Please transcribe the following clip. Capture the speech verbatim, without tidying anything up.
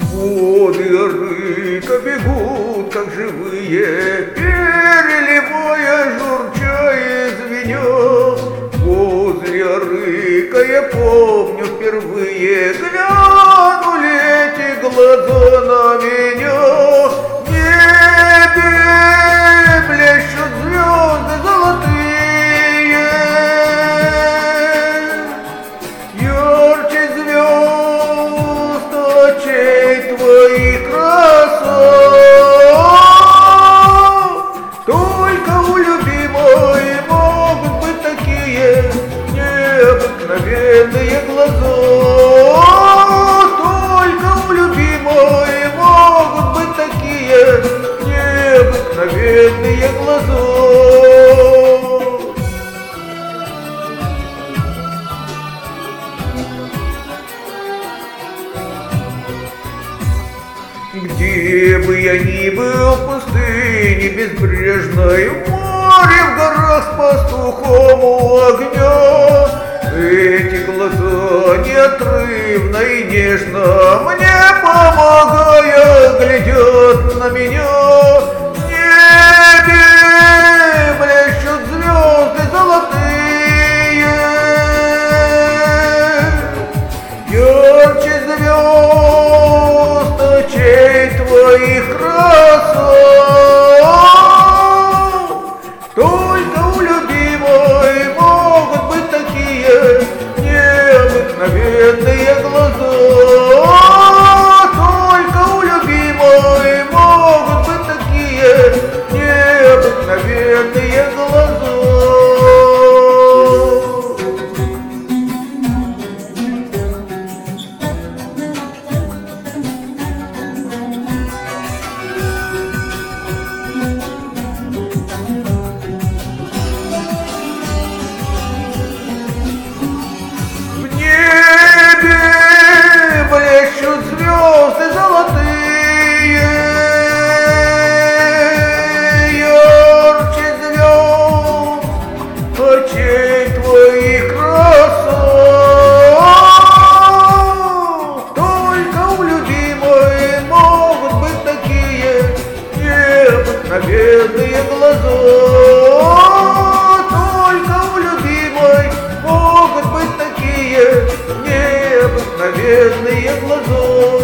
Воды рыка бегут, как живые, переливая, журча и звеня. Возле рыка я помню впервые глянули эти глаза на меня. В небе блещут звезды золотые, ярче звезд очей твоих красот. Только у любимой могут быть такие необыкновенные глаза. Только у любимой могут быть такие необыкновенные глаза. Где бы я ни был, в пустыне безбрежной, в море, в горах с пастухом у огня, эти глаза неотрывно и нежно, мне помогая, глядят на меня. В небе блещут звезды золотые, ярче звезд очей твоих красот. Только у любимой могут быть такие необыкновенные глаза. Только у любимой могут быть такие необыкновенные глаза. Блещут звезды золотые, ярче звезд очей твоих красот. Только у любимой могут быть такие необыкновенные глаза. Только у любимой могут быть такие необыкновенные глаза.